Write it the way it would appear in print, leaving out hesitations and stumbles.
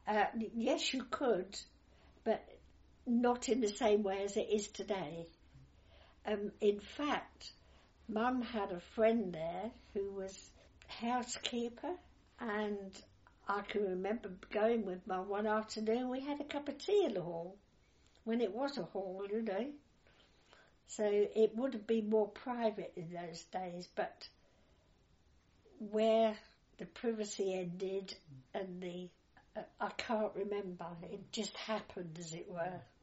Yes, you could, but not in the same way as it is today. In fact, Mum had a friend there who was housekeeper, and I can remember going with Mum one afternoon. We had a cup of tea in the hall, when it was a hall, you know. So it would have been more private in those days, but where the privacy ended and I can't remember. It just happened, as it were.